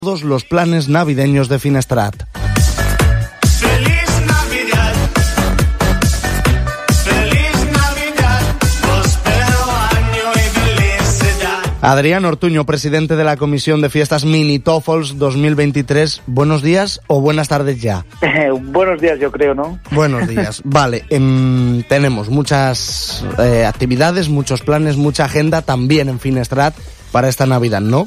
Todos los planes navideños de Finestrat. ¡Feliz Navidad! ¡Feliz Navidad! ¡Prospero año y felicidad! Adrián Ortuño, presidente de la Comisión de Fiestas Mini-TOFOLS 2023. ¿Buenos días o buenas tardes ya? Buenos días, yo creo, ¿no? Buenos días. Vale, tenemos muchas actividades, muchos planes, mucha agenda también en Finestrat para esta Navidad, ¿no?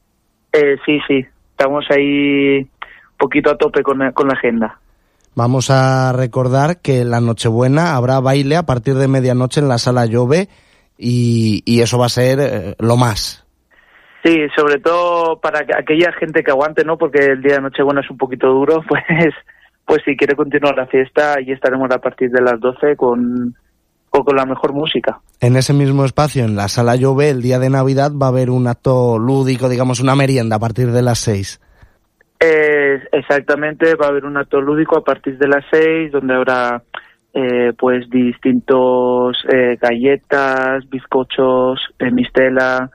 Sí. Estamos ahí un poquito a tope con la agenda. Vamos a recordar que la Nochebuena habrá baile a partir de medianoche en la Sala Llove y eso va a ser lo más. Sí, sobre todo para aquella gente que aguante, ¿no? Porque el día de Nochebuena es un poquito duro, pues si quiere continuar la fiesta, allí estaremos a partir de las 12 con la mejor música. En ese mismo espacio, en la Sala Llove, el día de Navidad va a haber un acto lúdico, digamos una merienda a partir de las 6. Exactamente, va a haber un acto lúdico a partir de las 6, donde habrá pues distintos galletas, bizcochos, mistela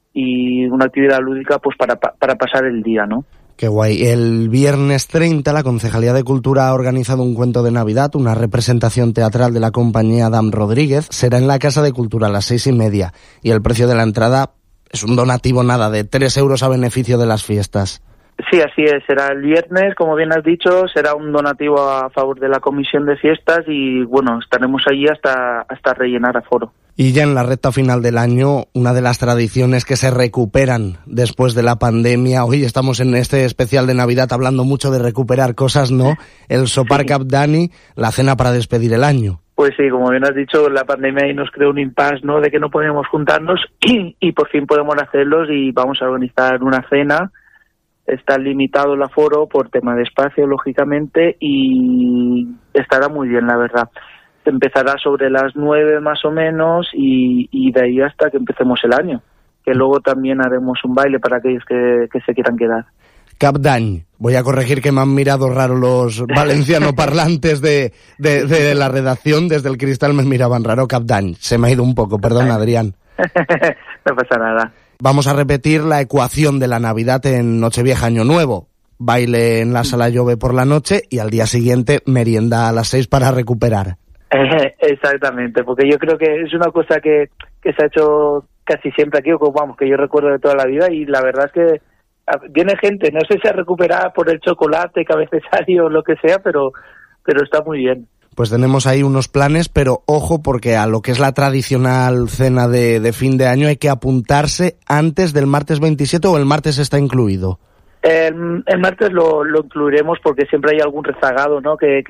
y una actividad lúdica pues para pasar el día, ¿no? Qué guay. El viernes 30 la Concejalía de Cultura ha organizado un cuento de Navidad, una representación teatral de la compañía Adam Rodríguez. Será en la Casa de Cultura a las 6:30 y el precio de la entrada es un donativo de 3 euros a beneficio de las fiestas. Sí, así es. Será el viernes, como bien has dicho, será un donativo a favor de la Comisión de Fiestas y, bueno, estaremos allí hasta rellenar aforo. Y ya en la recta final del año, una de las tradiciones que se recuperan después de la pandemia, hoy estamos en este especial de Navidad hablando mucho de recuperar cosas, ¿no? El sopar Cap d'Any, la cena para despedir el año. Pues sí, como bien has dicho, la pandemia ahí nos creó un impasse, ¿no? De que no podíamos juntarnos y por fin podemos hacerlos y vamos a organizar una cena. Está limitado el aforo por tema de espacio, lógicamente, y estará muy bien, la verdad. Empezará sobre las 9 más o menos y de ahí hasta que empecemos el año, que luego también haremos un baile para aquellos que se quieran quedar. Cap d'Any. Voy a corregir que me han mirado raro los valenciano parlantes de la redacción. Desde el cristal me miraban raro. Cap d'Any. Se me ha ido un poco, perdón, Adrián. No pasa nada. Vamos a repetir la ecuación de la Navidad en Nochevieja, Año Nuevo. Baile en la Sala Llove por la noche y al día siguiente merienda a las 6 para recuperar. Exactamente, porque yo creo que es una cosa que se ha hecho casi siempre aquí, que yo recuerdo de toda la vida, y la verdad es que viene gente, no sé si a recuperar por el chocolate, cabecesario o lo que sea, pero está muy bien. Pues tenemos ahí unos planes, pero ojo, porque a lo que es la tradicional cena de fin de año hay que apuntarse antes del martes 27 o el martes está incluido. El martes lo incluiremos porque siempre hay algún rezagado, ¿no? Que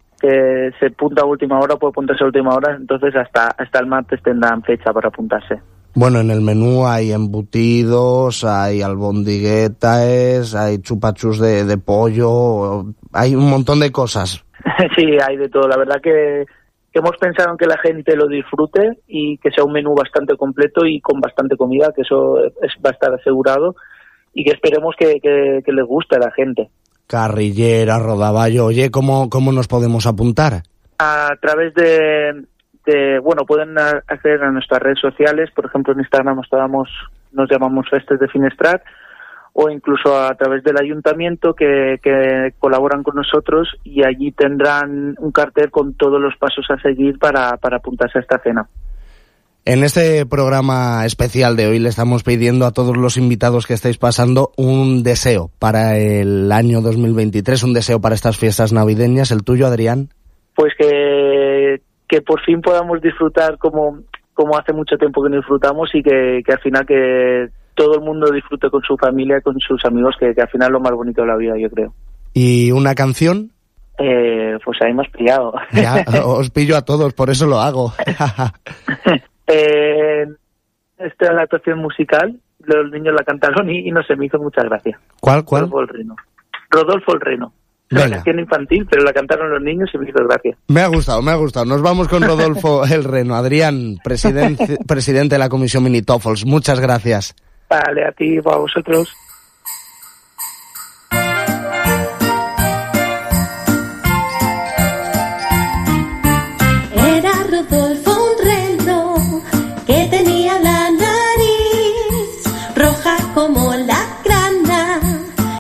se apunta a última hora, puede apuntarse a última hora, entonces hasta el martes tendrán fecha para apuntarse. Bueno, en el menú hay embutidos, hay albondiguetas, hay chupachus de pollo, hay un montón de cosas. Sí, hay de todo. La verdad que hemos pensado en que la gente lo disfrute y que sea un menú bastante completo y con bastante comida, que eso va a estar asegurado y que esperemos que les guste a la gente. Carrillera, rodaballo. Oye, ¿cómo nos podemos apuntar? A través pueden acceder a nuestras redes sociales, por ejemplo en Instagram nos llamamos Festes de Finestrat, o incluso a través del ayuntamiento que colaboran con nosotros y allí tendrán un cartel con todos los pasos a seguir para apuntarse a esta cena. En este programa especial de hoy le estamos pidiendo a todos los invitados que estáis pasando un deseo para el año 2023, un deseo para estas fiestas navideñas. ¿El tuyo, Adrián? Pues que por fin podamos disfrutar como hace mucho tiempo que no disfrutamos y que al final que todo el mundo disfrute con su familia, con sus amigos, que al final es lo más bonito de la vida, yo creo. ¿Y una canción? Pues ahí me has pillado. Ya, os pillo a todos, por eso lo hago. Esta es la actuación musical, los niños la cantaron y no se me hizo mucha gracia. ¿Cuál? Rodolfo el Reno. La canción infantil, pero la cantaron los niños y me hizo gracia. Me ha gustado. Nos vamos con Rodolfo el Reno. Adrián, presidente de la Comisión Mini-TOFOLS, muchas gracias. Vale, a ti, a vosotros.